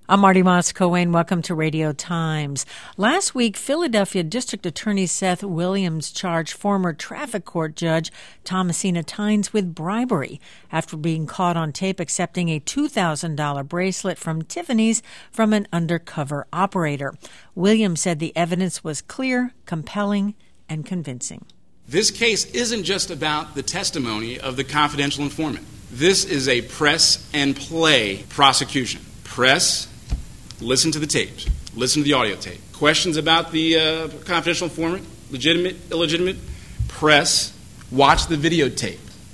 I'm Marty Moss-Coane. Welcome to Radio Times. Last week, Philadelphia District Attorney Seth Williams charged former traffic court judge Thomasina Tynes with bribery after being caught on tape accepting a $2,000 bracelet from Tiffany's from an undercover operator. Williams said the evidence was clear, compelling, and convincing. This case isn't just about the testimony of the confidential informant. This is a press and play prosecution. Press, listen to the tapes, listen to the audio tape. Questions about the confidential informant, legitimate, illegitimate, press, watch the videotape.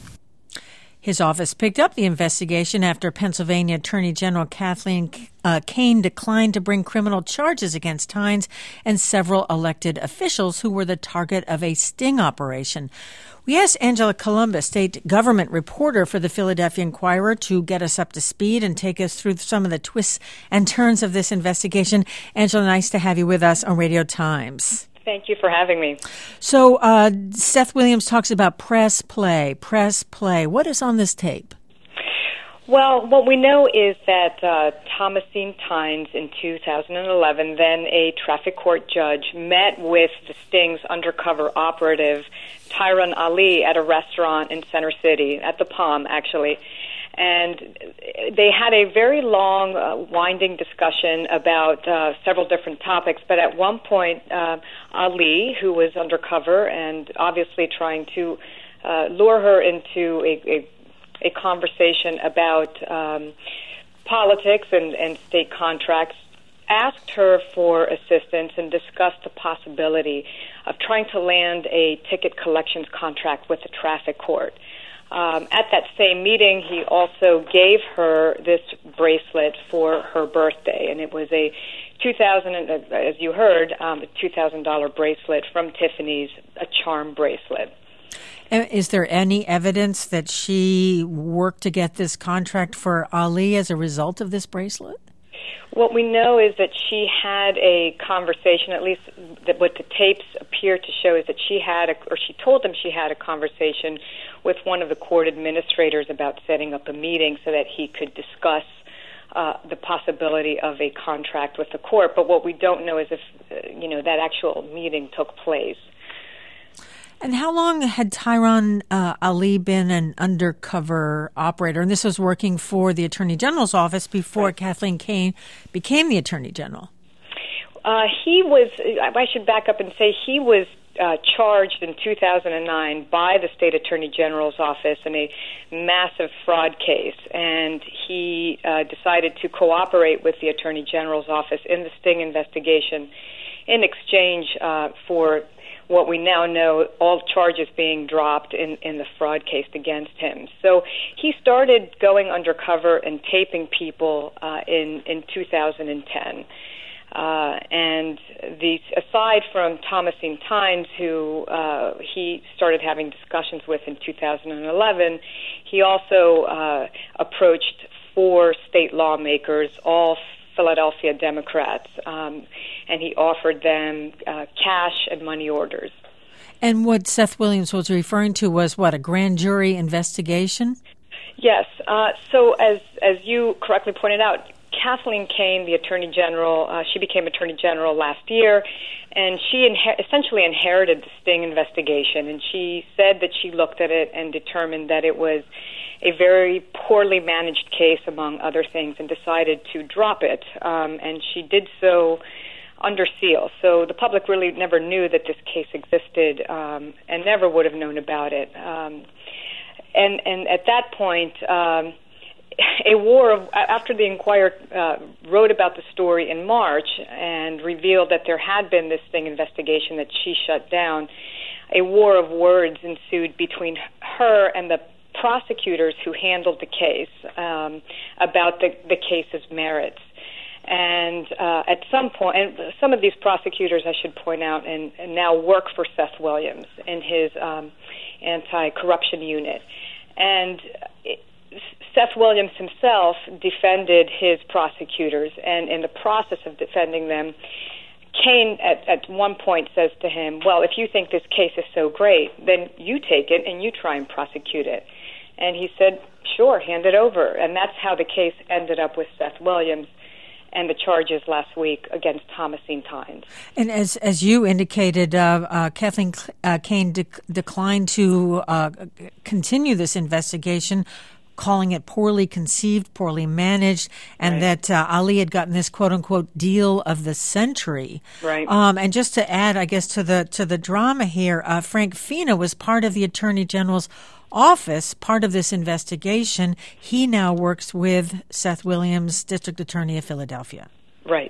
His office picked up the investigation after Pennsylvania Attorney General Kathleen Kane declined to bring criminal charges against Tynes and several elected officials who were the target of a sting operation. We asked Angela Columbus, state government reporter for the Philadelphia Inquirer, to get us up to speed and take us through some of the twists and turns of this investigation. Angela, nice to have you with us on Radio Times. Thank you for having me. So Seth Williams talks about press play. What is on this tape? Well, what we know is that Thomasina Tynes in 2011, then a traffic court judge, met with the Sting's undercover operative, Tyron Ali, at a restaurant in Center City, at the Palm, actually. And they had a very long, winding discussion about several different topics. But at one point, Ali, who was undercover and obviously trying to lure her into a conversation about politics and state contracts, asked her for assistance and discussed the possibility of trying to land a ticket collections contract with the traffic court. At that same meeting, he also gave her this bracelet for her birthday, and it was a as you heard, a $2,000 bracelet from Tiffany's, a charm bracelet. Is there any evidence that she worked to get this contract for Ali as a result of this bracelet? What we know is that she had a conversation, at least what the tapes appear to show is that she told him she had a conversation with one of the court administrators about setting up a meeting so that he could discuss the possibility of a contract with the court. But what we don't know is if, that actual meeting took place. And how long had Tyron Ali been an undercover operator? And this was working for the Attorney General's office before right. Kathleen Kane became the Attorney General. I should back up and say he was charged in 2009 by the State Attorney General's office in a massive fraud case. And he decided to cooperate with the Attorney General's office in the Sting investigation in exchange for what we now know, all charges being dropped in the fraud case against him. So he started going undercover and taping people in 2010. And aside from Thomasina Tynes, who he started having discussions with in 2011, he also approached 4 state lawmakers, all Philadelphia Democrats, and he offered them cash and money orders. And what Seth Williams was referring to was a grand jury investigation? Yes. So as you correctly pointed out, Kathleen Kane, the Attorney General, she became Attorney General last year, and she essentially inherited the Sting investigation, and she said that she looked at it and determined that it was a very poorly managed case, among other things, and decided to drop it. And she did so under seal. So the public really never knew that this case existed and never would have known about it. And at that point, after the Inquirer wrote about the story in March and revealed that there had been this Sting investigation that she shut down, a war of words ensued between her and the prosecutors who handled the case about the case's merits. And at some point, and some of these prosecutors, I should point out, and now work for Seth Williams in his anti-corruption unit. And Seth Williams himself defended his prosecutors, and in the process of defending them, Kane at one point says to him, well, if you think this case is so great, then you take it and you try and prosecute it. And he said, sure, hand it over. And that's how the case ended up with Seth Williams. and the charges last week against Thomasine Tynes. And as you indicated, Kathleen Kane declined to continue this investigation, calling it poorly conceived, poorly managed, and that Ali had gotten this quote-unquote deal of the century. Right. And just to add, I guess, to the drama here, Frank Fina was part of the Attorney General's office, part of this investigation. He now works with Seth Williams, District Attorney of Philadelphia. Right.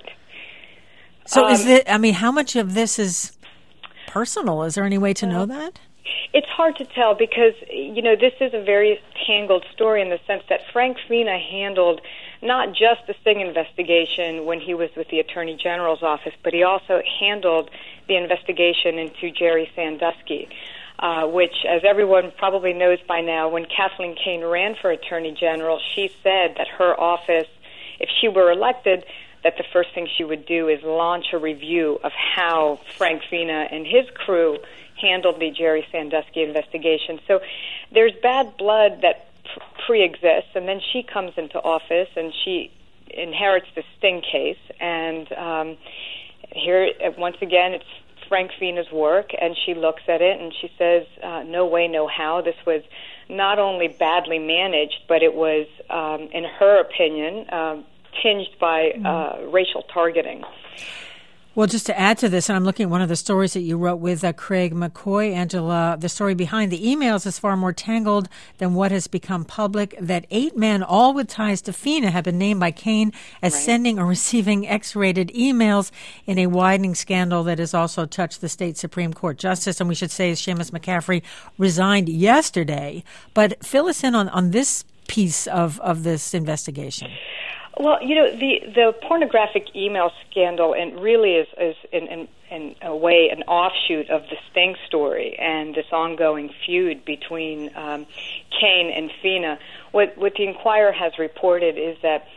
So how much of this is personal? Is there any way to know that? It's hard to tell because, this is a very tangled story in the sense that Frank Fina handled not just the Sting investigation when he was with the Attorney General's office, but he also handled the investigation into Jerry Sandusky, which, as everyone probably knows by now, when Kathleen Kane ran for Attorney General, she said that her office, if she were elected, that the first thing she would do is launch a review of how Frank Fina and his crew handled the Jerry Sandusky investigation. So there's bad blood that pre-exists, and then she comes into office and she inherits the Sting case. And here, once again, it's Frank Fina's work, and she looks at it and she says, no way, no how. This was not only badly managed, but it was, in her opinion, tinged by racial targeting. Well, just to add to this, and I'm looking at one of the stories that you wrote with Craig McCoy, Angela, the story behind the emails is far more tangled than what has become public, that 8 men, all with ties to Fina, have been named by Kane as sending or receiving X-rated emails in a widening scandal that has also touched the state Supreme Court justice. And we should say Seamus McCaffrey resigned yesterday. But fill us in on this piece of this investigation. Well, the pornographic email scandal and really is in a way an offshoot of the Sting story and this ongoing feud between Kane and Fina. What the Inquirer has reported is that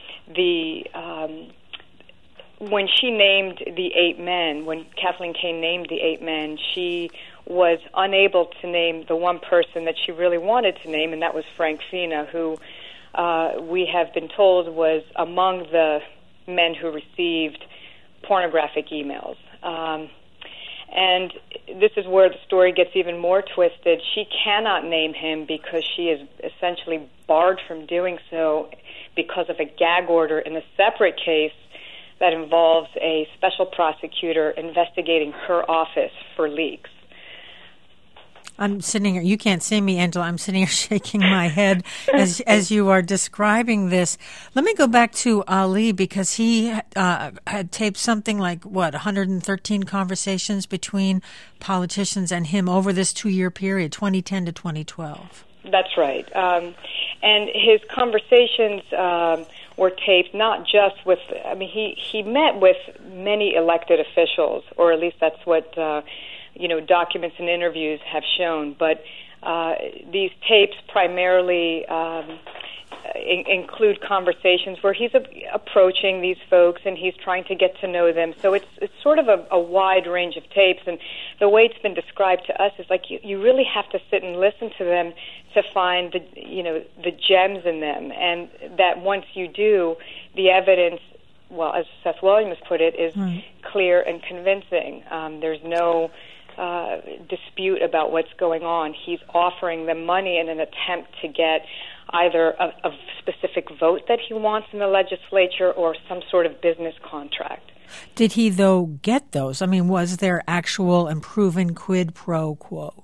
when she named the 8 men, when Kathleen Kane named the 8 men, she was unable to name the one person that she really wanted to name, and that was Frank Fina, who we have been told was among the men who received pornographic emails. And this is where the story gets even more twisted. She cannot name him because she is essentially barred from doing so because of a gag order in a separate case that involves a special prosecutor investigating her office for leaks. I'm sitting here. You can't see me, Angela. I'm sitting here shaking my head as you are describing this. Let me go back to Ali because he had taped something like, 113 conversations between politicians and him over this 2-year period, 2010 to 2012. That's right. And his conversations were taped not just with, he met with many elected officials, or at least that's what documents and interviews have shown, but these tapes primarily include conversations where he's approaching these folks and he's trying to get to know them. So it's sort of a wide range of tapes, and the way it's been described to us is like you really have to sit and listen to them to find the gems in them, and that once you do, the evidence, well, as Seth Williams put it, is clear and convincing. There's no dispute about what's going on. He's offering them money in an attempt to get either a specific vote that he wants in the legislature or some sort of business contract. Did he, though, get those? Was there actual and proven quid pro quo?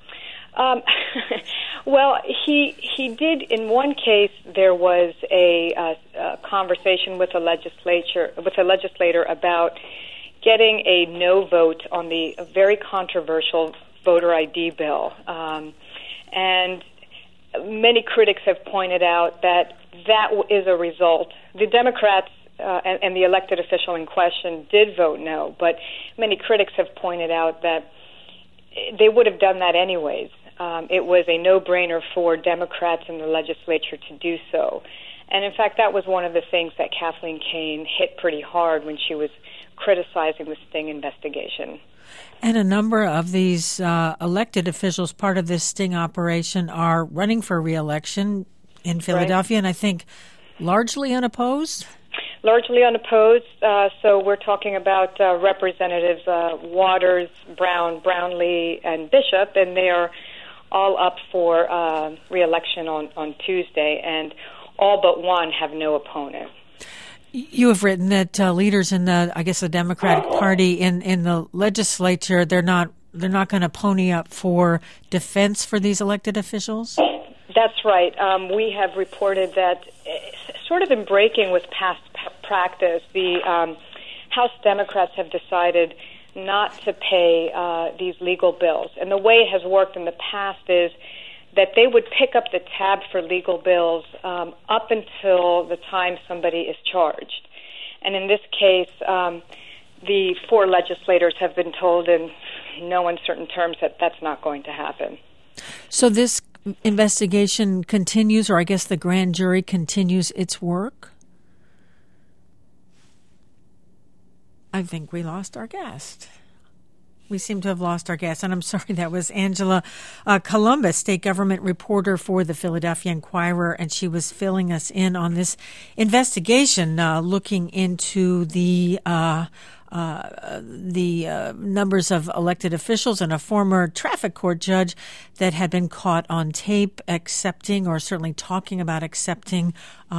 Well, he did. In one case, there was a conversation with a legislator about getting a no vote on the very controversial voter ID bill. And many critics have pointed out that is a result. The Democrats and the elected official in question did vote no, but many critics have pointed out that they would have done that anyways. It was a no-brainer for Democrats in the legislature to do so. And in fact, that was one of the things that Kathleen Kane hit pretty hard when she was criticizing the Sting investigation. And a number of these elected officials, part of this Sting operation, are running for re-election in Philadelphia, and I think largely unopposed? largely unopposed. So we're talking about Representatives Waters, Brown, Brownlee, and Bishop, and they are all up for re-election on Tuesday, and all but one have no opponent. You have written that leaders in the Democratic Party in the legislature, they're not going to pony up for defense for these elected officials? That's right. We have reported that, sort of in breaking with past practice, the House Democrats have decided not to pay these legal bills. And the way it has worked in the past is that they would pick up the tab for legal bills up until the time somebody is charged. And in this case, the 4 legislators have been told in no uncertain terms that that's not going to happen. So this investigation continues, or I guess the grand jury continues its work? I think we lost our guest. We seem to have lost our guest, and I'm sorry, that was Angela Columbus, state government reporter for the Philadelphia Inquirer, and she was filling us in on this investigation looking into the numbers of elected officials and a former traffic court judge that had been caught on tape accepting, or certainly talking about accepting,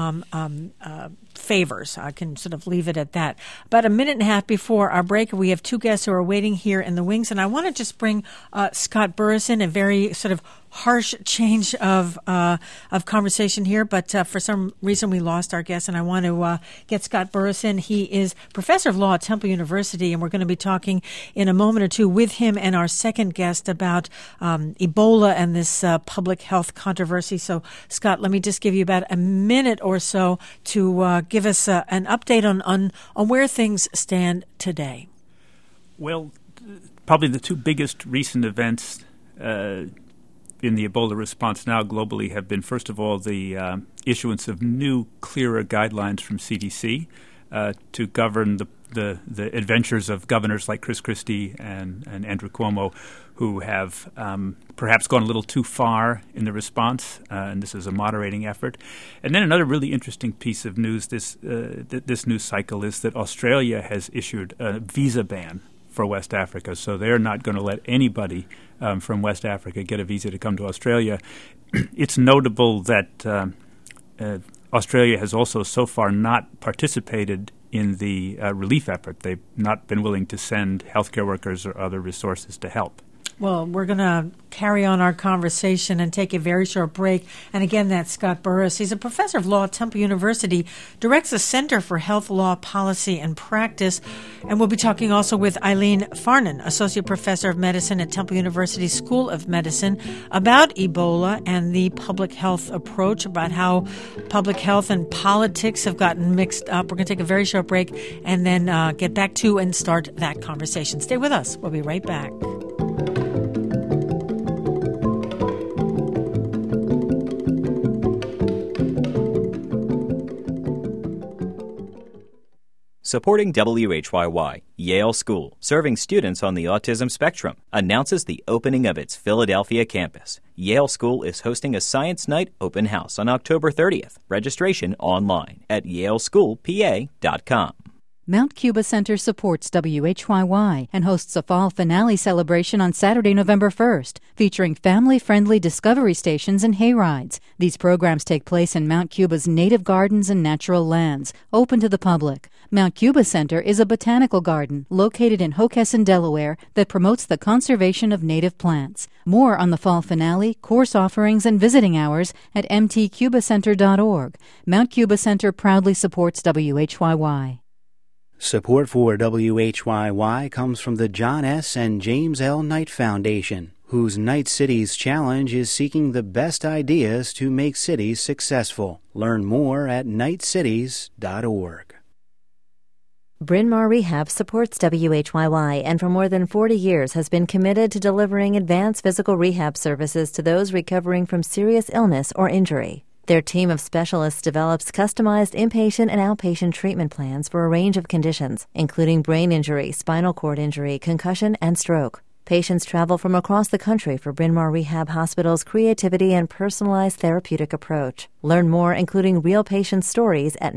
favors. I can sort of leave it at that. About a minute and a half before our break, we have 2 guests who are waiting here in the wings, and I want to just bring Scott Burris in, a very sort of harsh change of conversation here, but for some reason we lost our guest, and I want to get Scott Burris in. He is professor of law at Temple University, and we're going to be talking in a moment or two with him and our second guest about Ebola and this public health controversy. So, Scott, let me just give you about a minute or so to give us an update on where things stand today. Well, probably the 2 biggest recent events in the Ebola response now globally have been, first of all, the issuance of new, clearer guidelines from CDC to govern the adventures of governors like Chris Christie and Andrew Cuomo, who have perhaps gone a little too far in the response, and this is a moderating effort. And then another really interesting piece of news this news cycle is that Australia has issued a visa ban for West Africa, so they're not going to let anybody from West Africa get a visa to come to Australia. It's notable that Australia has also so far not participated in the relief effort. They've not been willing to send healthcare workers or other resources to help. Well, we're going to carry on our conversation and take a very short break. And again, that's Scott Burris. He's a professor of law at Temple University, directs the Center for Health Law Policy and Practice. And we'll be talking also with Eileen Farnan, associate professor of medicine at Temple University School of Medicine, about Ebola and the public health approach, about how public health and politics have gotten mixed up. We're going to take a very short break and then get back to and start that conversation. Stay with us. We'll be right back. Supporting WHYY, Yale School, serving students on the autism spectrum, announces the opening of its Philadelphia campus. Yale School is hosting a Science Night open house on October 30th. Registration online at yaleschoolpa.com. Mount Cuba Center supports WHYY and hosts a fall finale celebration on Saturday, November 1st, featuring family-friendly discovery stations and hayrides. These programs take place in Mount Cuba's native gardens and natural lands, open to the public. Mount Cuba Center is a botanical garden located in Hockessin, Delaware, that promotes the conservation of native plants. More on the fall finale, course offerings, and visiting hours at mtcubacenter.org. Mount Cuba Center proudly supports WHYY. Support for WHYY comes from the John S. and James L. Knight Foundation, whose Knight Cities Challenge is seeking the best ideas to make cities successful. Learn more at knightcities.org. Bryn Mawr Rehab supports WHYY and for more than 40 years has been committed to delivering advanced physical rehab services to those recovering from serious illness or injury. Their team of specialists develops customized inpatient and outpatient treatment plans for a range of conditions, including brain injury, spinal cord injury, concussion, and stroke. Patients travel from across the country for Bryn Mawr Rehab Hospital's creativity and personalized therapeutic approach. Learn more, including real patient stories, at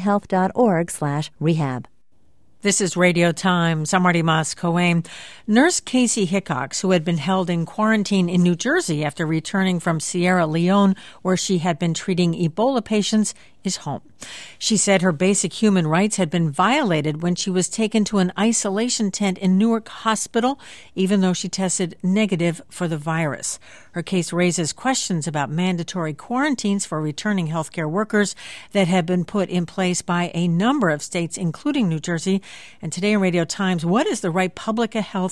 mainlinehealth.org/rehab. This is Radio Times. I'm Marty Mas-Cohen. Nurse Casey Hickox, who had been held in quarantine in New Jersey after returning from Sierra Leone, where she had been treating Ebola patients, is home. She said her basic human rights had been violated when she was taken to an isolation tent in Newark Hospital, even though she tested negative for the virus. Her case raises questions about mandatory quarantines for returning healthcare workers that have been put in place by a number of states, including New Jersey. And today in Radio Times, what is the right public health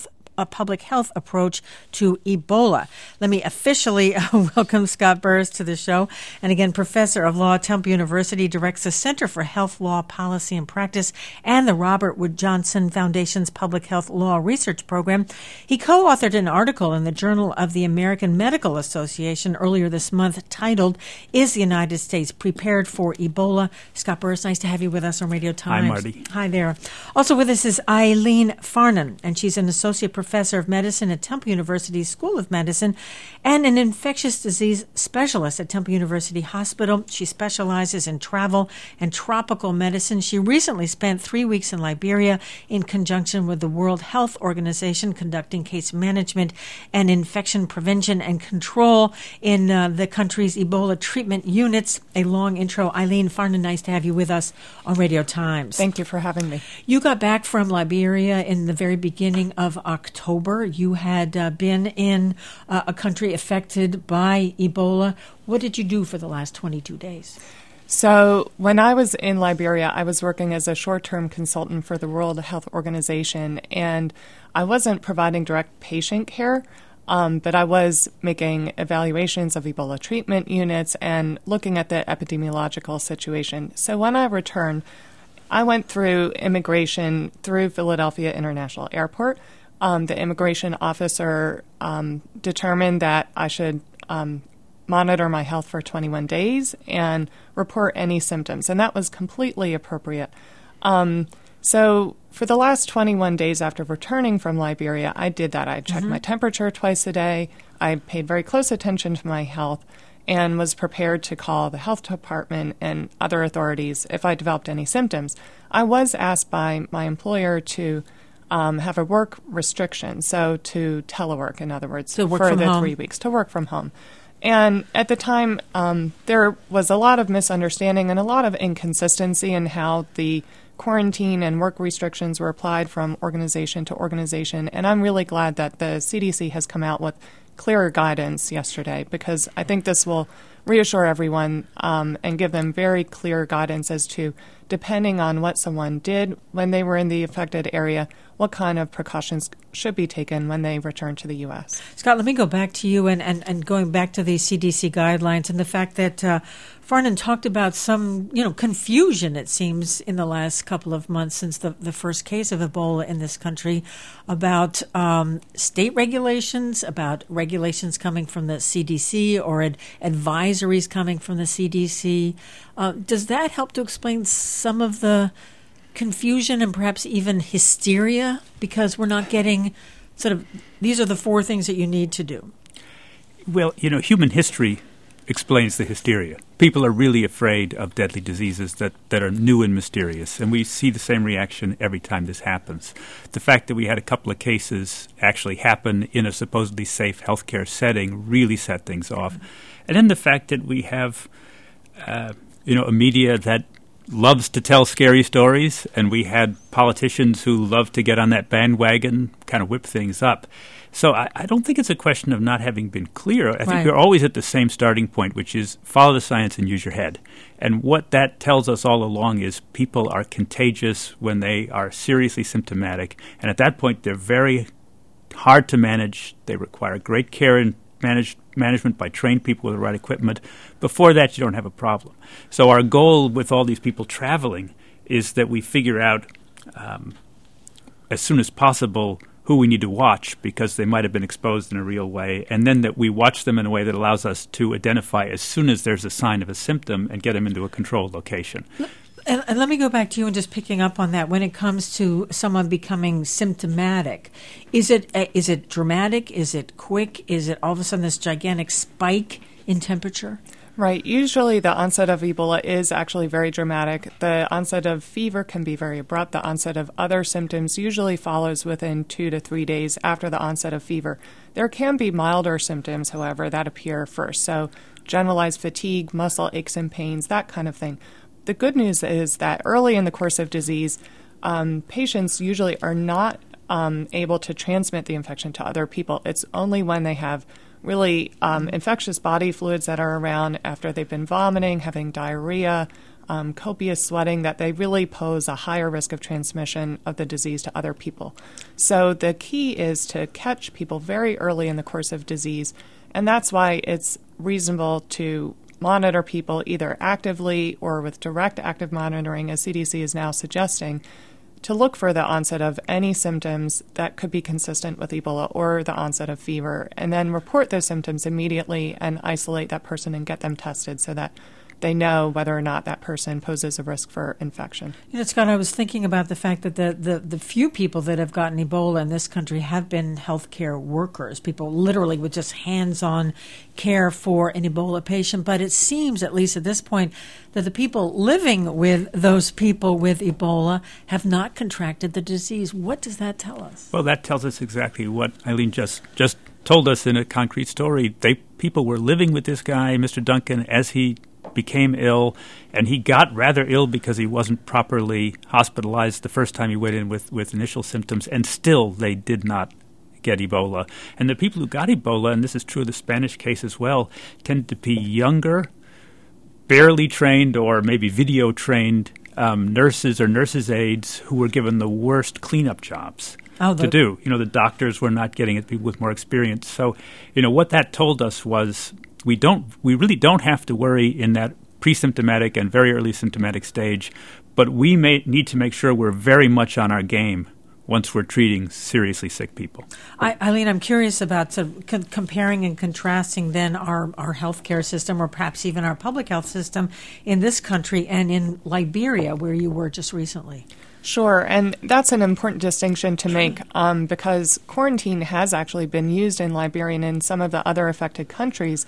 approach to Ebola? Let me officially welcome Scott Burris to the show. And again, professor of law at Temple University, directs the Center for Health Law Policy and Practice and the Robert Wood Johnson Foundation's Public Health Law Research Program. He co-authored an article in the Journal of the American Medical Association earlier this month titled, "Is the United States Prepared for Ebola?" Scott Burris, nice to have you with us on Radio Times. Hi, Marty. Hi there. Also with us is Eileen Farnan, and she's an associate professor of medicine at Temple University School of Medicine and an infectious disease specialist at Temple University Hospital. She specializes in travel and tropical medicine. She recently spent 3 weeks in Liberia in conjunction with the World Health Organization, conducting case management and infection prevention and control in the country's Ebola treatment units. A long intro. Eileen Farnan, nice to have you with us on Radio Times. Thank you for having me. You got back from Liberia in the very beginning of October. You had been in a country affected by Ebola. What did you do for the last 22 days? So when I was in Liberia, I was working as a short-term consultant for the World Health Organization, and I wasn't providing direct patient care, but I was making evaluations of Ebola treatment units and looking at the epidemiological situation. So when I returned, I went through immigration through Philadelphia International Airport. The immigration officer determined that I should monitor my health for 21 days and report any symptoms, and that was completely appropriate. So for the last 21 days after returning from Liberia, I did that. I checked my temperature twice a day. I paid very close attention to my health and was prepared to call the health department and other authorities if I developed any symptoms. I was asked by my employer to have a work restriction, so to telework, in other words, for the 3 weeks, to work from home. And at the time, there was a lot of misunderstanding and a lot of inconsistency in how the quarantine and work restrictions were applied from organization to organization. And I'm really glad that the CDC has come out with clearer guidance yesterday, because I think this will reassure everyone and give them very clear guidance as to, depending on what someone did when they were in the affected area, what kind of precautions should be taken when they return to the U.S. Scott, let me go back to you and going back to the CDC guidelines and the fact that Farnan talked about some, confusion, it seems, in the last couple of months since the first case of Ebola in this country about state regulations, about regulations coming from the CDC or advisories coming from the CDC. Does that help to explain some of the confusion and perhaps even hysteria, because we're not getting these are the 4 things that you need to do? Well, human history explains the hysteria. People are really afraid of deadly diseases that are new and mysterious, and we see the same reaction every time this happens. The fact that we had a couple of cases actually happen in a supposedly safe healthcare setting really set things off. And then the fact that we have a media that loves to tell scary stories, and we had politicians who love to get on that bandwagon, kind of whip things up. So I don't think it's a question of not having been clear. I think you're always at the same starting point, which is follow the science and use your head. And what that tells us all along is people are contagious when they are seriously symptomatic. And at that point, they're very hard to manage. They require great care and management by trained people with the right equipment. Before that, you don't have a problem. So our goal with all these people traveling is that we figure out as soon as possible who we need to watch because they might have been exposed in a real way, and then that we watch them in a way that allows us to identify as soon as there's a sign of a symptom and get them into a controlled location. And let me go back to you and just picking up on that. When it comes to someone becoming symptomatic, is it dramatic? Is it quick? Is it all of a sudden this gigantic spike in temperature? Right. Usually the onset of Ebola is actually very dramatic. The onset of fever can be very abrupt. The onset of other symptoms usually follows within 2 to 3 days after the onset of fever. There can be milder symptoms, however, that appear first. So generalized fatigue, muscle aches and pains, that kind of thing. The good news is that early in the course of disease, patients usually are not able to transmit the infection to other people. It's only when they have really infectious body fluids that are around after they've been vomiting, having diarrhea, copious sweating, that they really pose a higher risk of transmission of the disease to other people. So the key is to catch people very early in the course of disease, and that's why it's reasonable to monitor people either actively or with direct active monitoring, as CDC is now suggesting, to look for the onset of any symptoms that could be consistent with Ebola or the onset of fever, and then report those symptoms immediately and isolate that person and get them tested so that they know whether or not that person poses a risk for infection. You know, Scott, I was thinking about the fact that the few people that have gotten Ebola in this country have been healthcare workers, people literally with just hands-on care for an Ebola patient. But it seems, at least at this point, that the people living with those people with Ebola have not contracted the disease. What does that tell us? Well, that tells us exactly what Eileen just told us in a concrete story. People were living with this guy, Mr. Duncan, as he became ill, and he got rather ill because he wasn't properly hospitalized the first time he went in with initial symptoms, and still they did not get Ebola. And the people who got Ebola, and this is true of the Spanish case as well, tended to be younger, barely trained or maybe video-trained nurses or nurses' aides who were given the worst cleanup jobs to do. You know, the doctors were not getting it, people with more experience. So, you know, what that told us was we really don't have to worry in that pre-symptomatic and very early symptomatic stage, but we may need to make sure we're very much on our game once we're treating seriously sick people. Eileen, I'm curious about comparing and contrasting then our healthcare system, or perhaps even our public health system in this country and in Liberia, where you were just recently. Sure, and that's an important distinction to make because quarantine has actually been used in Liberia and in some of the other affected countries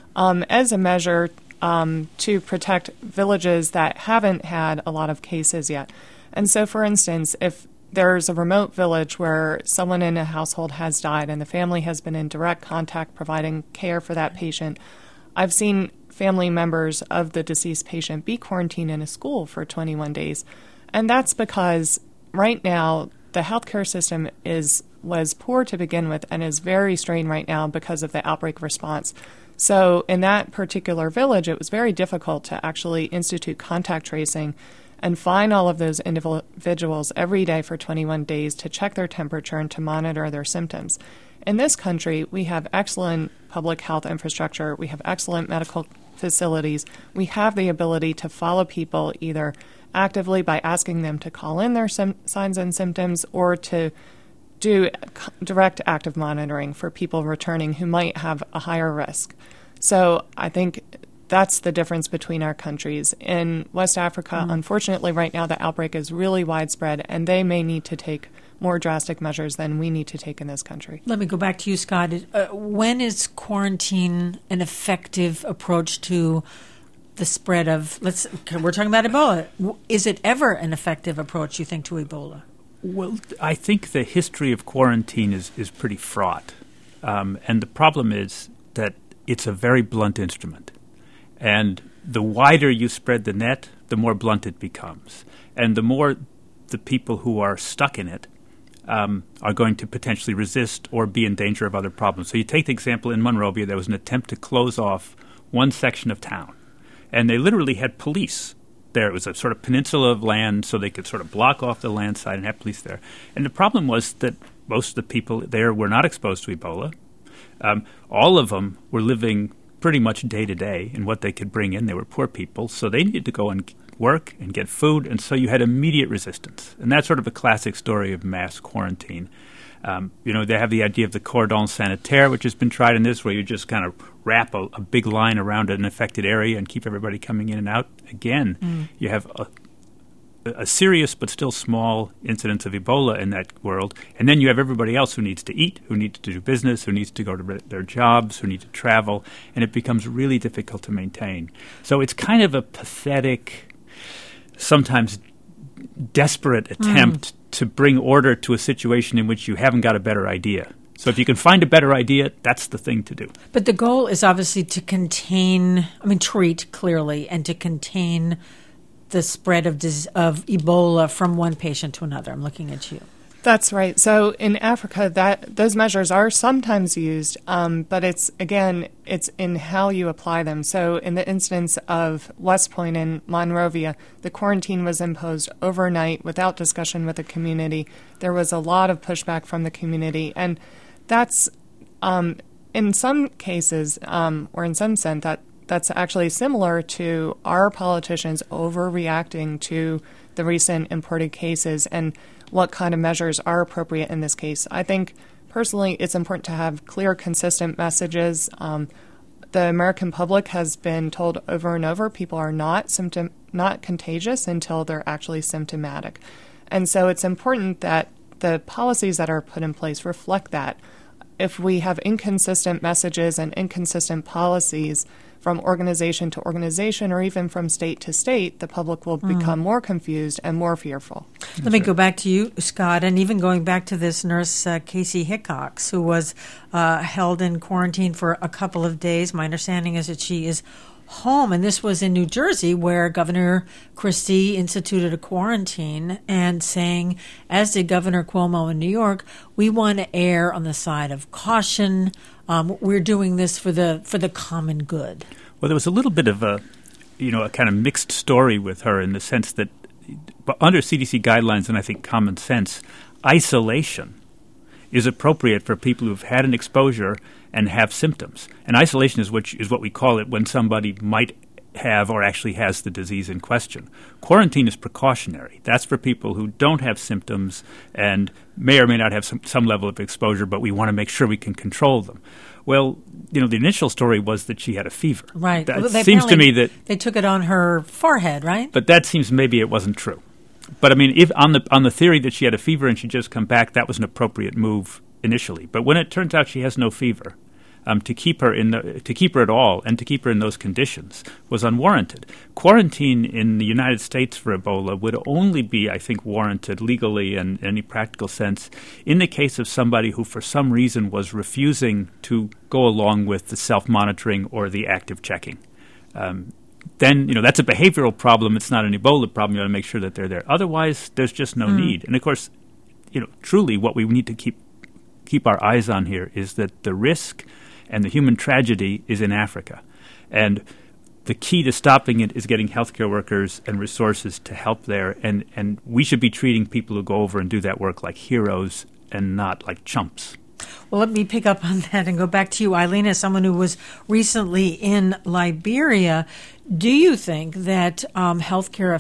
as a measure to protect villages that haven't had a lot of cases yet. And so, for instance, if there's a remote village where someone in a household has died and the family has been in direct contact providing care for that patient, I've seen family members of the deceased patient be quarantined in a school for 21 days. And that's because right now the healthcare system was poor to begin with and is very strained right now because of the outbreak response. So in that particular village, it was very difficult to actually institute contact tracing and find all of those individuals every day for 21 days to check their temperature and to monitor their symptoms. In this country, we have excellent public health infrastructure. We have excellent medical facilities. We have the ability to follow people either actively by asking them to call in their signs and symptoms or to do direct active monitoring for people returning who might have a higher risk. So I think that's the difference between our countries. In West Africa, unfortunately, right now the outbreak is really widespread, and they may need to take more drastic measures than we need to take in this country. Let me go back to you, Scott. When is quarantine an effective approach to the spread of, we're talking about Ebola. Is it ever an effective approach, you think, to Ebola? Well, I think the history of quarantine is pretty fraught. And the problem is that it's a very blunt instrument. And the wider you spread the net, the more blunt it becomes. And the more the people who are stuck in it are going to potentially resist or be in danger of other problems. So you take the example in Monrovia, there was an attempt to close off one section of town. And they literally had police there. It was a sort of peninsula of land, so they could sort of block off the land side and have police there. And the problem was that most of the people there were not exposed to Ebola. All of them were living pretty much day to day in what they could bring in. They were poor people, so they needed to go and work and get food, and so you had immediate resistance. And that's sort of a classic story of mass quarantine. They have the idea of the cordon sanitaire, which has been tried in this, where you just kind of wrap a big line around an affected area and keep everybody coming in and out. Again, you have a serious but still small incidence of Ebola in that world, and then you have everybody else who needs to eat, who needs to do business, who needs to go to their jobs, who need to travel, and it becomes really difficult to maintain. So it's kind of a pathetic, sometimes desperate attempt to bring order to a situation in which you haven't got a better idea. So if you can find a better idea, that's the thing to do. But the goal is obviously to treat clearly and to contain the spread of Ebola from one patient to another. I'm looking at you. That's right. So in Africa, those measures are sometimes used, but it's in how you apply them. So in the instance of West Point in Monrovia, the quarantine was imposed overnight without discussion with the community. There was a lot of pushback from the community, and that's in some cases, or in some sense, that's actually similar to our politicians overreacting to the recent imported cases and what kind of measures are appropriate in this case. I think, personally, it's important to have clear, consistent messages. The American public has been told over and over people are not contagious until they're actually symptomatic. And so it's important that the policies that are put in place reflect that. If we have inconsistent messages and inconsistent policies from organization to organization or even from state to state, the public will become more confused and more fearful. Let me go back to you, Scott, and even going back to this nurse, Casey Hickox, who was held in quarantine for a couple of days. My understanding is that she is home, and this was in New Jersey, where Governor Christie instituted a quarantine and saying, as did Governor Cuomo in New York, we want to err on the side of caution. We're doing this for the common good. Well, there was a little bit of a kind of mixed story with her in the sense that under CDC guidelines and I think common sense, isolation is appropriate for people who've had an exposure and have symptoms. And isolation is what we call it when somebody might have or actually has the disease in question. Quarantine is precautionary. That's for people who don't have symptoms and may or may not have some level of exposure, but we want to make sure we can control them. Well, the initial story was that she had a fever. Right. It seems to me that they took it on her forehead, right? But that seems maybe it wasn't true. But I mean, if on the theory that she had a fever and she'd just come back, that was an appropriate move initially. But when it turns out she has no fever, to keep her at all and to keep her in those conditions was unwarranted. Quarantine in the United States for Ebola would only be, I think, warranted legally and in any practical sense in the case of somebody who for some reason was refusing to go along with the self-monitoring or the active checking. Then, that's a behavioral problem. It's not an Ebola problem. You ought to make sure that they're there. Otherwise, there's just no need. And of course, truly what we need to keep our eyes on here is that the risk and the human tragedy is in Africa. And the key to stopping it is getting healthcare workers and resources to help there. And we should be treating people who go over and do that work like heroes and not like chumps. Well, let me pick up on that and go back to you, Eileen, as someone who was recently in Liberia. Do you think that healthcare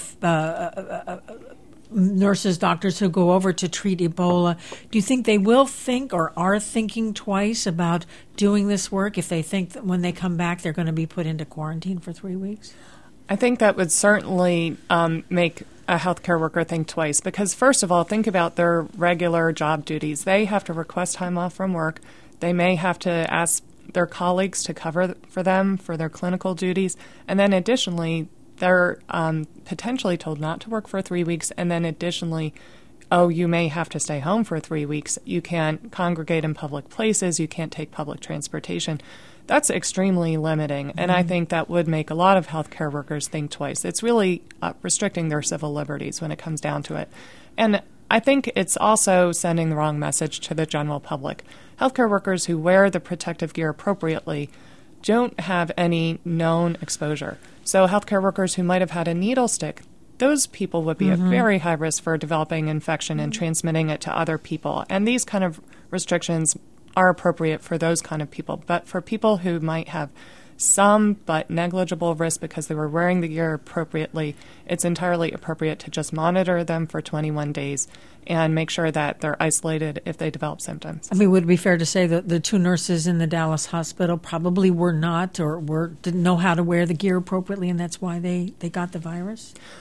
nurses, doctors who go over to treat Ebola, do you think they will think or are thinking twice about doing this work if they think that when they come back they're going to be put into quarantine for 3 weeks? I think that would certainly make a healthcare worker think twice because, first of all, think about their regular job duties. They have to request time off from work. They may have to ask their colleagues to cover for them for their clinical duties. And then additionally, they're potentially told not to work for 3 weeks. And then additionally, you may have to stay home for 3 weeks. You can't congregate in public places. You can't take public transportation. That's extremely limiting, and I think that would make a lot of healthcare workers think twice. It's really restricting their civil liberties when it comes down to it. And I think it's also sending the wrong message to the general public. Healthcare workers who wear the protective gear appropriately don't have any known exposure. So healthcare workers who might have had a needle stick, those people would be at very high risk for developing infection and transmitting it to other people. And these kind of restrictions are appropriate for those kind of people. But for people who might have some but negligible risk because they were wearing the gear appropriately, it's entirely appropriate to just monitor them for 21 days and make sure that they're isolated if they develop symptoms. I mean, would it be fair to say that the two nurses in the Dallas hospital probably were not or didn't know how to wear the gear appropriately, and that's why they got the virus?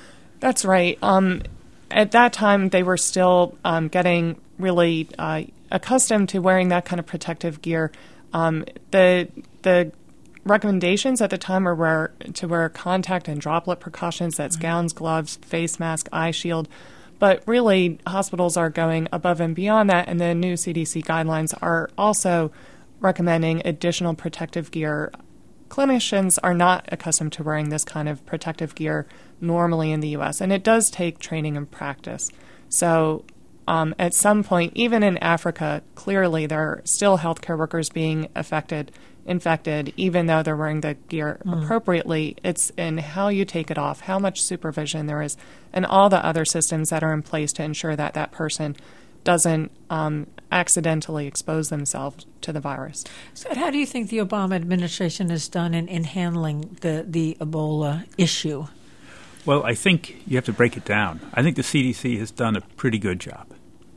That's right. At that time, they were still getting really accustomed to wearing that kind of protective gear. The recommendations at the time were to wear contact and droplet precautions. That's gowns, gloves, face mask, eye shield. But really, hospitals are going above and beyond that, and the new CDC guidelines are also recommending additional protective gear. Clinicians are not accustomed to wearing this kind of protective gear normally in the U.S., and it does take training and practice. So at some point, even in Africa, clearly there are still healthcare workers being infected, even though they're wearing the gear appropriately. It's in how you take it off, how much supervision there is, and all the other systems that are in place to ensure that that person doesn't accidentally expose themselves to the virus. So how do you think the Obama administration has done in handling the Ebola issue? Well, I think you have to break it down. I think the CDC has done a pretty good job.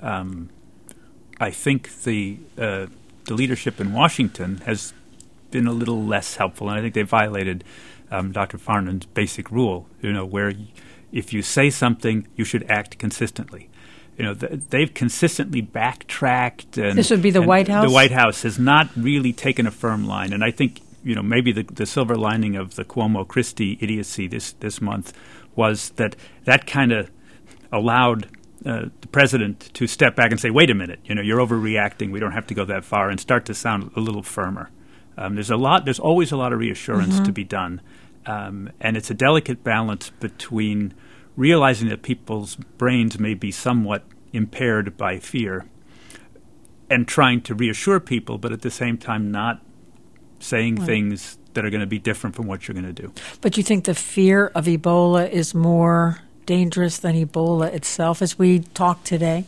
I think the leadership in Washington has been a little less helpful, and I think they violated Dr. Farnan's basic rule, where if you say something, you should act consistently. They've consistently backtracked. And this would be the White House? The White House has not really taken a firm line, and I think maybe the silver lining of the Cuomo-Christie idiocy this month was that kind of allowed the president to step back and say, wait a minute, you're overreacting, we don't have to go that far, and start to sound a little firmer. There's always a lot of reassurance to be done, and it's a delicate balance between realizing that people's brains may be somewhat impaired by fear and trying to reassure people, but at the same time not saying things that are going to be different from what you're going to do. But you think the fear of Ebola is more dangerous than Ebola itself as we talk today?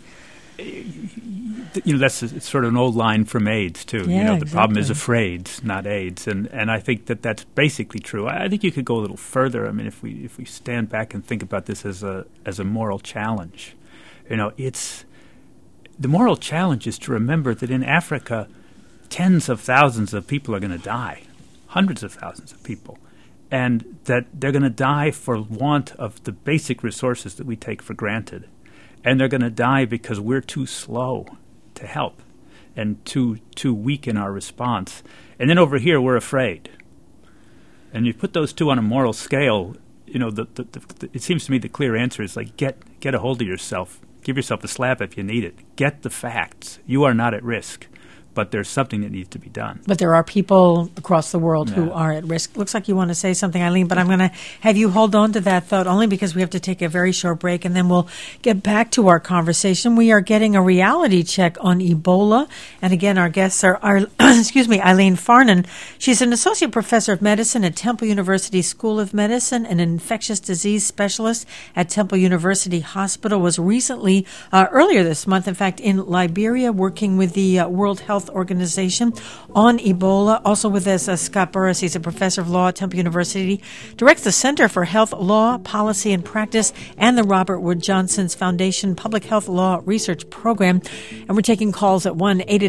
It's sort of an old line from AIDS, too. Yeah, the problem is afraid, not AIDS. And I think that's basically true. I think you could go a little further. I mean, if we stand back and think about this as a moral challenge, it's the moral challenge is to remember that in Africa, tens of thousands of people are going to die, hundreds of thousands of people, and that they're going to die for want of the basic resources that we take for granted. And they're going to die because we're too slow to help and too weak in our response. And then over here, we're afraid. And you put those two on a moral scale, it seems to me the clear answer is get a hold of yourself. Give yourself a slap if you need it. Get the facts. You are not at risk. But there's something that needs to be done. But there are people across the world who are at risk. Looks like you want to say something, Eileen, but I'm going to have you hold on to that thought only because we have to take a very short break, and then we'll get back to our conversation. We are getting a reality check on Ebola. And again, our guests are Eileen Farnan. She's an associate professor of medicine at Temple University School of Medicine and an infectious disease specialist at Temple University Hospital, was recently, earlier this month, in fact, in Liberia, working with the World Health Organization on Ebola. Also with us, Scott Burris. He's a professor of law at Temple University, directs the Center for Health Law, Policy and Practice, and the Robert Wood Johnson's Foundation Public Health Law Research Program. And we're taking calls at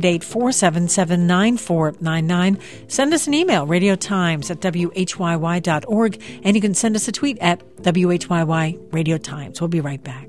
1-888-477-9499. Send us an email, radiotimes@whyy.org, and you can send us a tweet at WHYY Radio Times. We'll be right back.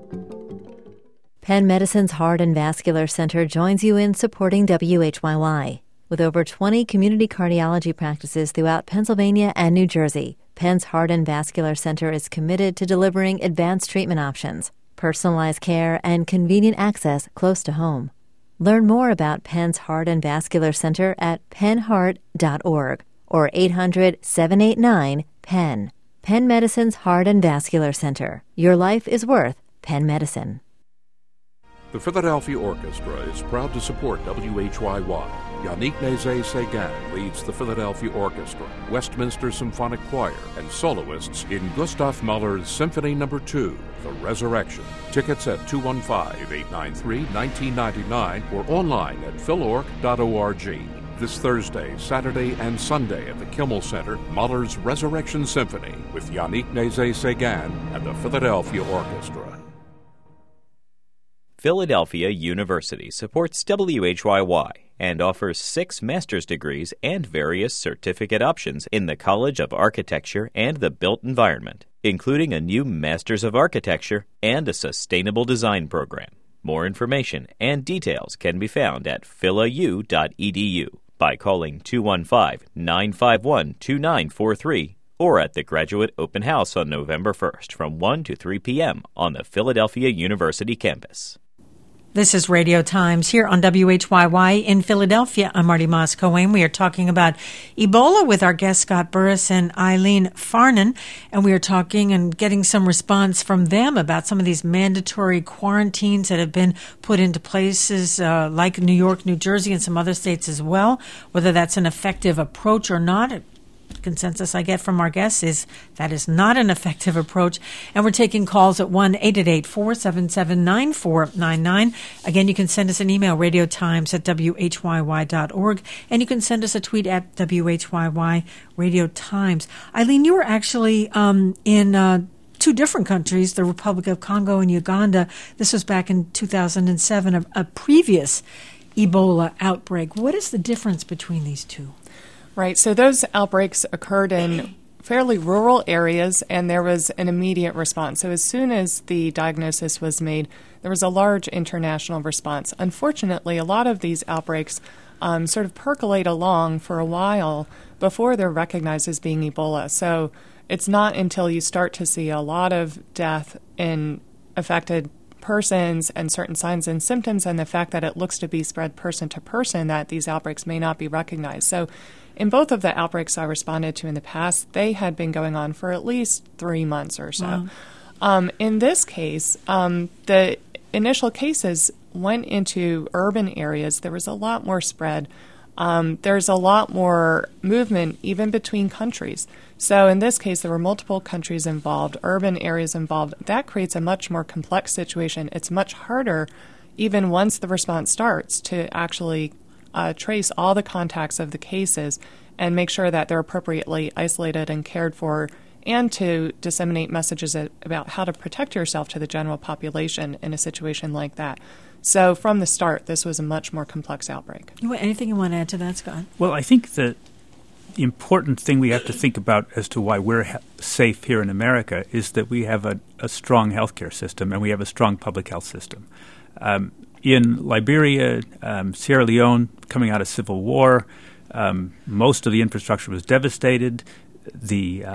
Penn Medicine's Heart and Vascular Center joins you in supporting WHYY. With over 20 community cardiology practices throughout Pennsylvania and New Jersey, Penn's Heart and Vascular Center is committed to delivering advanced treatment options, personalized care, and convenient access close to home. Learn more about Penn's Heart and Vascular Center at pennheart.org or 800-789-PENN. Penn Medicine's Heart and Vascular Center. Your life is worth Penn Medicine. The Philadelphia Orchestra is proud to support WHYY. Yannick Nézet-Séguin leads the Philadelphia Orchestra, Westminster Symphonic Choir, and soloists in Gustav Mahler's Symphony No. 2, The Resurrection. Tickets at 215-893-1999 or online at philorg.org. This Thursday, Saturday, and Sunday at the Kimmel Center, Mahler's Resurrection Symphony with Yannick Nézet-Séguin and the Philadelphia Orchestra. Philadelphia University supports WHYY and offers 6 master's degrees and various certificate options in the College of Architecture and the Built Environment, including a new Masters of Architecture and a Sustainable Design program. More information and details can be found at philau.edu by calling 215-951-2943 or at the Graduate Open House on November 1st from 1 to 3 p.m. on the Philadelphia University campus. This is Radio Times here on WHYY in Philadelphia. I'm Marty Moss-Cohen. We are talking about Ebola with our guests Scott Burris and Eileen Farnan, and we are talking and getting some response from them about some of these mandatory quarantines that have been put into places like New York, New Jersey, and some other states as well, whether that's an effective approach or not. Consensus I get from our guests is that is not an effective approach. And we're taking calls at 1-888-477-9499. Again, you can send us an email, radiotimes@whyy.org, and you can send us a tweet at WHYY Radio Times. Eileen, you were actually in 2 different countries, the Republic of Congo and Uganda. This was back in 2007, a previous Ebola outbreak. What is the difference between these two? Right. So those outbreaks occurred in fairly rural areas, and there was an immediate response. So as soon as the diagnosis was made, there was a large international response. Unfortunately, a lot of these outbreaks sort of percolate along for a while before they're recognized as being Ebola. So it's not until you start to see a lot of death in affected persons and certain signs and symptoms and the fact that it looks to be spread person to person that these outbreaks may not be recognized. So in both of the outbreaks I responded to in the past, they had been going on for at least 3 months or so. Wow. In this case, the initial cases went into urban areas. There was a lot more spread. There's a lot more movement even between countries. So in this case, there were multiple countries involved, urban areas involved. That creates a much more complex situation. It's much harder, even once the response starts, to actually trace all the contacts of the cases and make sure that they're appropriately isolated and cared for, and to disseminate messages about how to protect yourself to the general population in a situation like that. So from the start, this was a much more complex outbreak. Anything you want to add to that, Scott? Well, I think the important thing we have to think about as to why we're safe here in America is that we have a strong healthcare system and we have a strong public health system. In Liberia, Sierra Leone, coming out of civil war, most of the infrastructure was devastated. The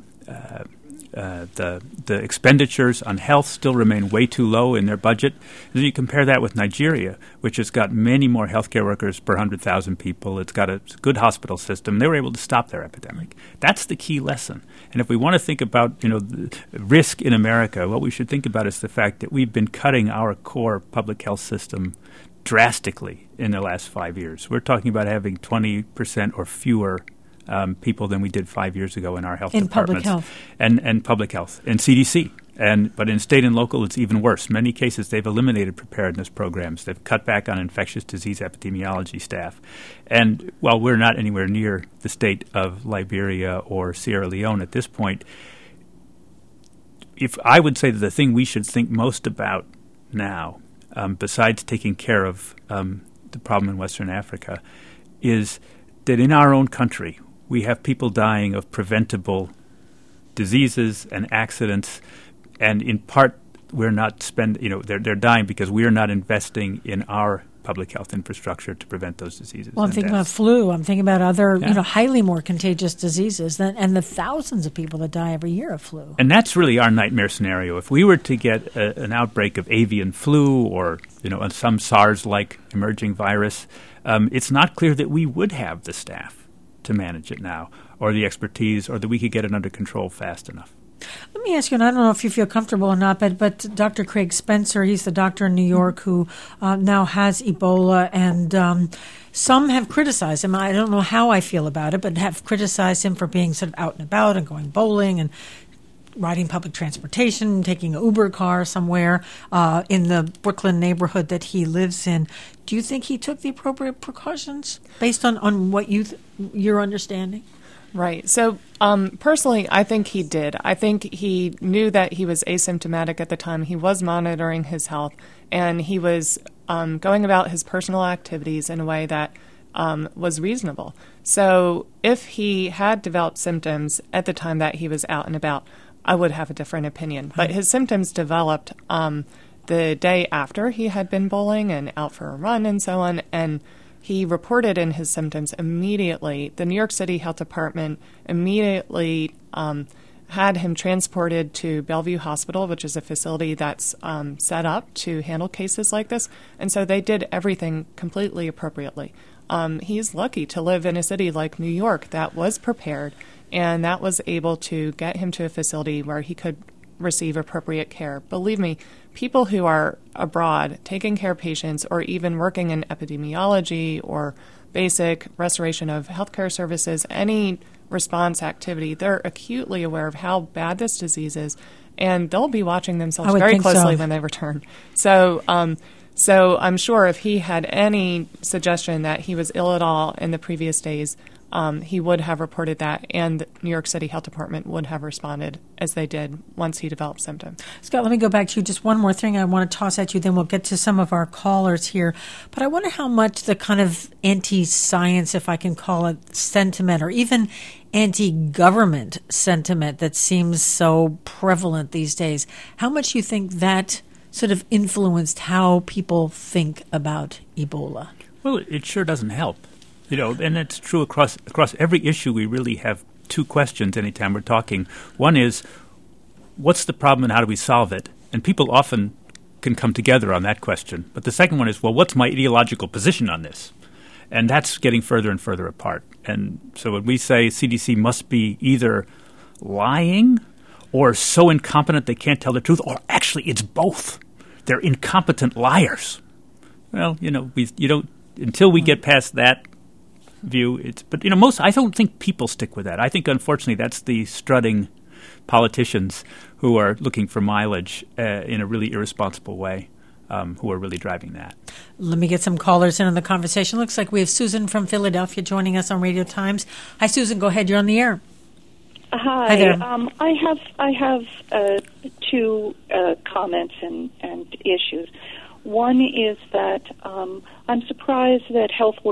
expenditures on health still remain way too low in their budget. And you compare that with Nigeria, which has got many more healthcare workers per 100,000 people. It's got a good hospital system. They were able to stop their epidemic. That's the key lesson. And if we want to think about, the risk in America, what we should think about is the fact that we've been cutting our core public health system drastically in the last 5 years. We're talking about having 20% or fewer people than we did 5 years ago in our health departments. Public health. And public health and CDC. But in state and local, it's even worse. In many cases, they've eliminated preparedness programs. They've cut back on infectious disease epidemiology staff. And while we're not anywhere near the state of Liberia or Sierra Leone at this point, if I would say that the thing we should think most about now, besides taking care of the problem in Western Africa, is that in our own country, we have people dying of preventable diseases and accidents, and in part we're not they're dying because we are not investing in our public health infrastructure to prevent those diseases. Well, I'm thinking about flu. I'm thinking about other, highly more contagious diseases and the thousands of people that die every year of flu. And that's really our nightmare scenario. If we were to get an outbreak of avian flu or some SARS-like emerging virus, it's not clear that we would have the staff to manage it now, or the expertise, or that we could get it under control fast enough. Let me ask you, and I don't know if you feel comfortable or not, but Dr. Craig Spencer, he's the doctor in New York who now has Ebola, and some have criticized him. I don't know how I feel about it, but have criticized him for being sort of out and about and going bowling and riding public transportation, taking an Uber car somewhere in the Brooklyn neighborhood that he lives in. Do you think he took the appropriate precautions based on what your understanding? Right. So personally, I think he did. I think he knew that he was asymptomatic at the time. He was monitoring his health, and he was going about his personal activities in a way that was reasonable. So if he had developed symptoms at the time that he was out and about, I would have a different opinion. But his symptoms developed the day after he had been bowling and out for a run and so on, and he reported in his symptoms immediately. The New York City Health Department immediately had him transported to Bellevue Hospital, which is a facility that's set up to handle cases like this. And so they did everything completely appropriately. He's lucky to live in a city like New York that was prepared and that was able to get him to a facility where he could receive appropriate care. Believe me, people who are abroad taking care of patients or even working in epidemiology or basic restoration of healthcare services, any response activity, they're acutely aware of how bad this disease is, and they'll be watching themselves very closely when they return. So I'm sure if he had any suggestion that he was ill at all in the previous days, he would have reported that, and the New York City Health Department would have responded as they did once he developed symptoms. Scott, let me go back to you. Just one more thing I want to toss at you, then we'll get to some of our callers here. But I wonder how much the kind of anti-science, if I can call it, sentiment, or even anti-government sentiment that seems so prevalent these days, how much you think that sort of influenced how people think about Ebola? Well, it sure doesn't help. And it's true across every issue. We really have two questions anytime we're talking. One is, what's the problem and how do we solve it? And people often can come together on that question. But the second one is, well, what's my ideological position on this? And that's getting further and further apart. And so when we say CDC must be either lying or so incompetent they can't tell the truth, or actually it's both. They're incompetent liars. Well, you don't until we get past that view. I don't think people stick with that. I think, unfortunately, that's the strutting politicians who are looking for mileage in a really irresponsible way, who are really driving that. Let me get some callers in on the conversation. Looks like we have Susan from Philadelphia joining us on Radio Times. Hi, Susan. Go ahead. You're on the air. Hi there. I have two comments and issues. One is that I'm surprised that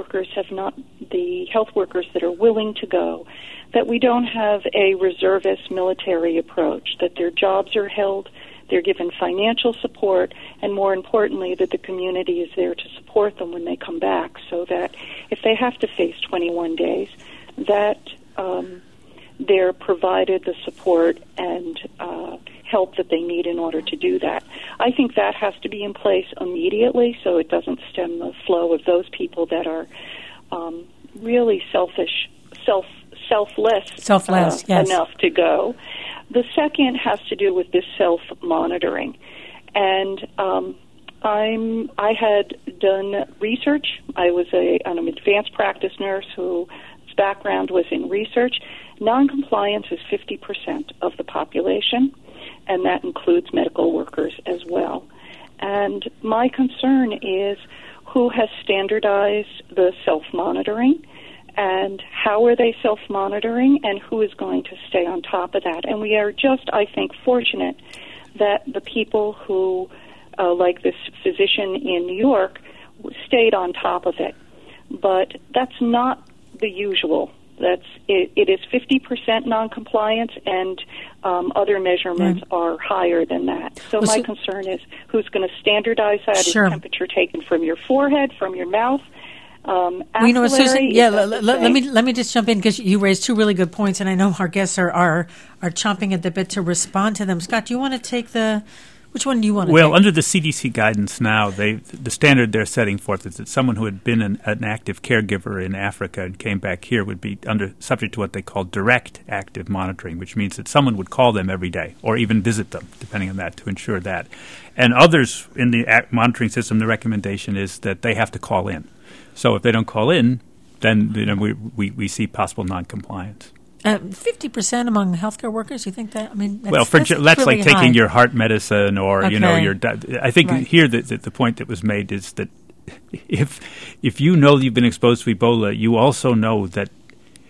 the health workers that are willing to go, that we don't have a reservist military approach, that their jobs are held, they're given financial support, and more importantly, that the community is there to support them when they come back, so that if they have to face 21 days, that they're provided the support and help that they need in order to do that. I think that has to be in place immediately so it doesn't stem the flow of those people that are really selfless yes. enough to go. The second has to do with this self-monitoring. And I had done research. I was an advanced practice nurse whose background was in research. Noncompliance is 50% of the population, and that includes medical workers as well. And my concern is who has standardized the self-monitoring, and how are they self-monitoring, and who is going to stay on top of that. And we are just, I think, fortunate that the people who, like this physician in New York, stayed on top of it. But that's not the usual. It is 50% noncompliance, and other measurements are higher than that. So my concern is who's going to standardize that? Sure. Is temperature taken from your forehead, from your mouth? Susan, let me just jump in because you raised two really good points, and I know our guests are chomping at the bit to respond to them. Scott, do you want to take which one do you want to take? Well, under the CDC guidance now, the standard they're setting forth is that someone who had been an active caregiver in Africa and came back here would be subject to what they call direct active monitoring, which means that someone would call them every day or even visit them, depending on that, to ensure that. And others in the monitoring system, the recommendation is that they have to call in. So if they don't call in, then we see possible noncompliance. 50% among healthcare workers. You think that? I mean, that's that's really like taking high. your heart medicine, or your. I think here the point that was made is that if you know you've been exposed to Ebola, you also know that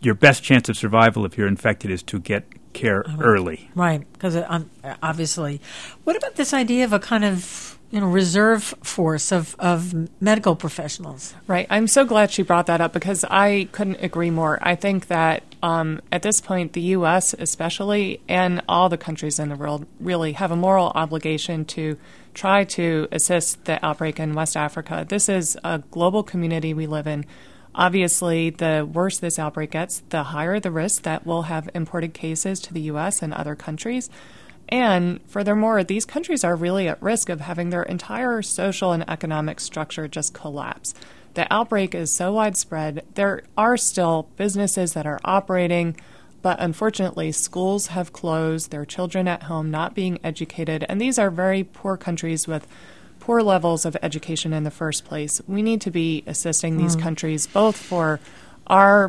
your best chance of survival if you're infected is to get care early. Right, because obviously. What about this idea of a kind of reserve force of medical professionals? Right. I'm so glad she brought that up because I couldn't agree more. I think that at this point, the U.S. especially and all the countries in the world really have a moral obligation to try to assist the outbreak in West Africa. This is a global community we live in. Obviously, the worse this outbreak gets, the higher the risk that we'll have imported cases to the U.S. and other countries. And furthermore, these countries are really at risk of having their entire social and economic structure just collapse. The outbreak is so widespread. There are still businesses that are operating, but unfortunately, schools have closed, there are children at home not being educated, and these are very poor countries with poor levels of education in the first place. We need to be assisting these countries both for our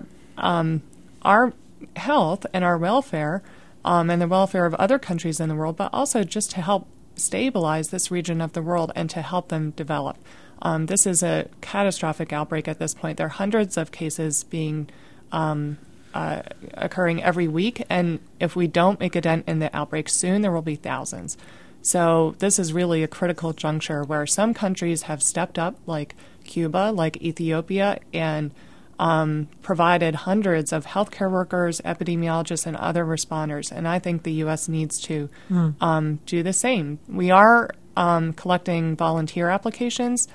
health and our welfare, and the welfare of other countries in the world, but also just to help stabilize this region of the world and to help them develop. This is a catastrophic outbreak at this point. There are hundreds of cases being occurring every week, and if we don't make a dent in the outbreak soon, there will be thousands. So this is really a critical juncture where some countries have stepped up, like Cuba, like Ethiopia, and provided hundreds of healthcare workers, epidemiologists, and other responders. And I think the U.S. needs to do the same. We are collecting volunteer applications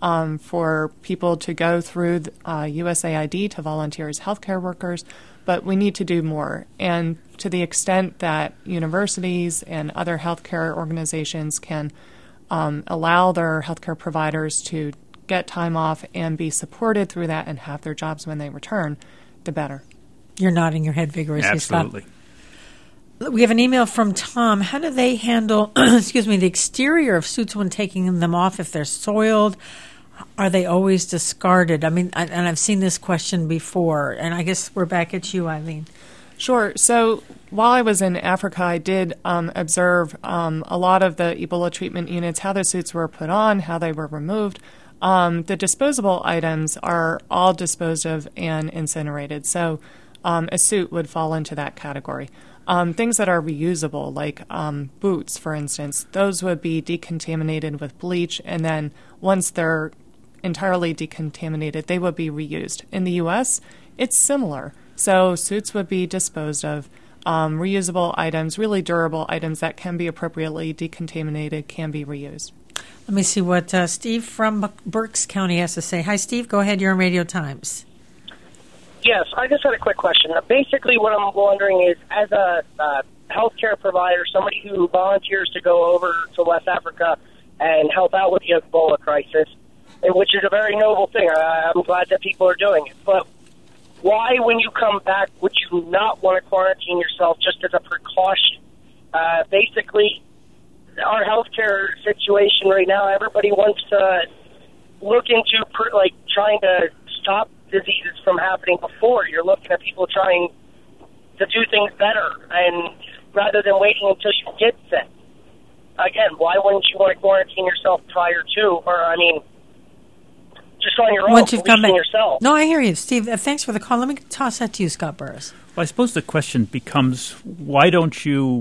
for people to go through USAID to volunteer as healthcare workers, but we need to do more. And to the extent that universities and other healthcare organizations can allow their healthcare providers to get time off and be supported through that and have their jobs when they return, the better. You're nodding your head vigorously, Absolutely. Scott. We have an email from Tom. How do they handle, the exterior of suits when taking them off if they're soiled? Are they always discarded? I mean, and I've seen this question before, and I guess we're back at you, Eileen. Sure. So while I was in Africa, I did observe a lot of the Ebola treatment units, how the suits were put on, how they were removed. The disposable items are all disposed of and incinerated. So a suit would fall into that category. Things that are reusable, like boots, for instance, those would be decontaminated with bleach, and then once they're entirely decontaminated, they would be reused. In the U.S., it's similar. So suits would be disposed of. Reusable items, really durable items that can be appropriately decontaminated, can be reused. Let me see what Steve from Berks County has to say. Hi, Steve. Go ahead. You're on Radio Times. Yes, I just had a quick question. Basically, what I'm wondering is, as a healthcare provider, somebody who volunteers to go over to West Africa and help out with the Ebola crisis, which is a very noble thing. I'm glad that people are doing it. But why, when you come back, would you not want to quarantine yourself just as a precaution? Basically, our healthcare situation right now, everybody wants to look into trying to stop diseases from happening before. You're looking at people trying to do things better, and rather than waiting until you get sick. Again, why wouldn't you want to quarantine yourself prior to, or just on your own, once you've come back yourself? No, I hear you, Steve. Thanks for the call. Let me toss that to you, Scott Burris. Well, I suppose the question becomes, why don't you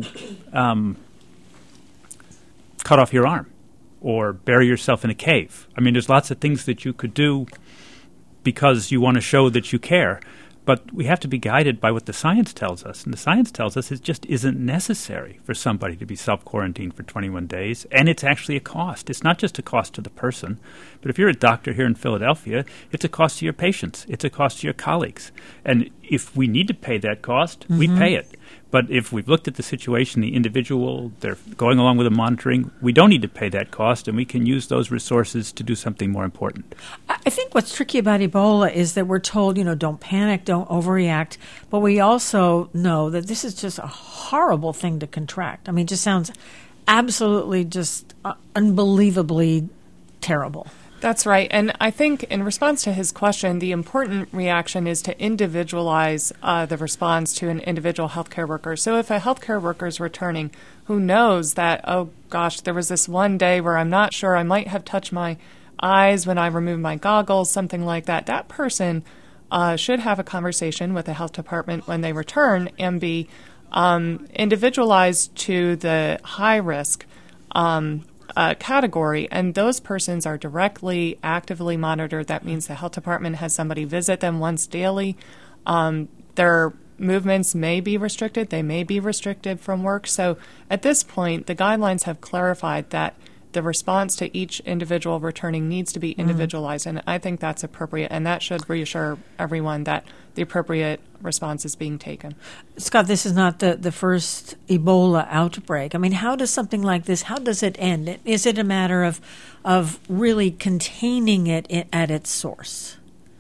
cut off your arm or bury yourself in a cave? I mean, there's lots of things that you could do because you want to show that you care. But we have to be guided by what the science tells us. And the science tells us it just isn't necessary for somebody to be self-quarantined for 21 days. And it's actually a cost. It's not just a cost to the person. But if you're a doctor here in Philadelphia, it's a cost to your patients. It's a cost to your colleagues. And if we need to pay that cost, we pay it. But if we've looked at the situation, the individual, they're going along with the monitoring, we don't need to pay that cost, and we can use those resources to do something more important. I think what's tricky about Ebola is that we're told, don't panic, don't overreact, but we also know that this is just a horrible thing to contract. I mean, it just sounds absolutely just unbelievably terrible. That's right. And I think in response to his question, the important reaction is to individualize the response to an individual healthcare worker. So if a healthcare worker is returning who knows that, oh, gosh, there was this one day where I'm not sure I might have touched my eyes when I removed my goggles, something like that, that person should have a conversation with the health department when they return and be individualized to the high risk category, and those persons are directly, actively monitored. That means the health department has somebody visit them once daily. Their movements may be restricted. They may be restricted from work. So at this point, the guidelines have clarified that the response to each individual returning needs to be individualized, and I think that's appropriate, and that should reassure everyone that the appropriate response is being taken. Scott, this is not the first Ebola outbreak. I mean, how does something like this, how does it end? Is it a matter of really containing it at its source?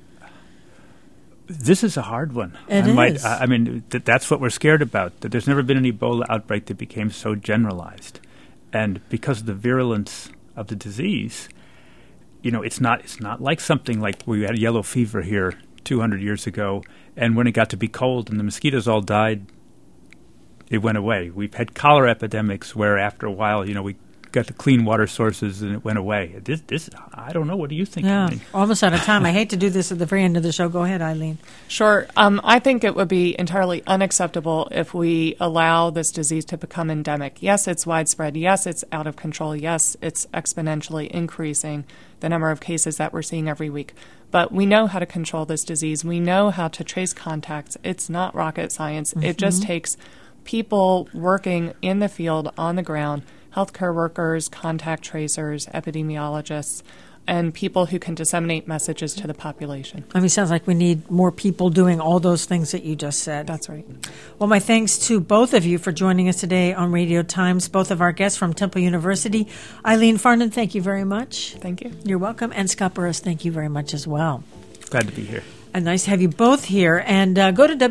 This is a hard one. It is. I mean, that's what we're scared about, that there's never been an Ebola outbreak that became so generalized. And because of the virulence of the disease, it's not like something like we had yellow fever here 200 years ago, and when it got to be cold and the mosquitoes all died, it went away. We've had cholera epidemics where after a while, we got the clean water sources and it went away. This I don't know. What do you think? Yeah, Eileen? almost out of time. I hate to do this at the very end of the show. Go ahead, Eileen. Sure. I think it would be entirely unacceptable if we allow this disease to become endemic. Yes, it's widespread. Yes, it's out of control. Yes, it's exponentially increasing the number of cases that we're seeing every week. But we know how to control this disease. We know how to trace contacts. It's not rocket science. It just takes people working in the field, on the ground, healthcare workers, contact tracers, epidemiologists, and people who can disseminate messages to the population. I mean, it sounds like we need more people doing all those things that you just said. That's right. Well, my thanks to both of you for joining us today on Radio Times, both of our guests from Temple University. Eileen Farnan, thank you very much. Thank you. You're welcome. And Scott Burrows, thank you very much as well. Glad to be here. And nice to have you both here. And go to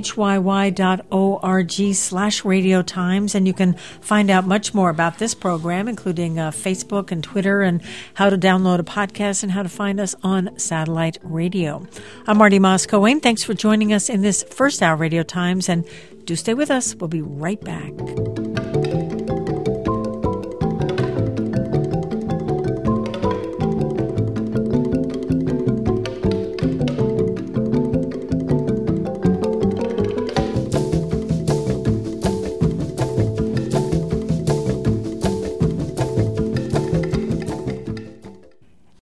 whyy.org/Radio Times, and you can find out much more about this program, including Facebook and Twitter, and how to download a podcast and how to find us on satellite radio. I'm Marty Moss-Coane. Thanks for joining us in this first hour Radio Times, and do stay with us. We'll be right back.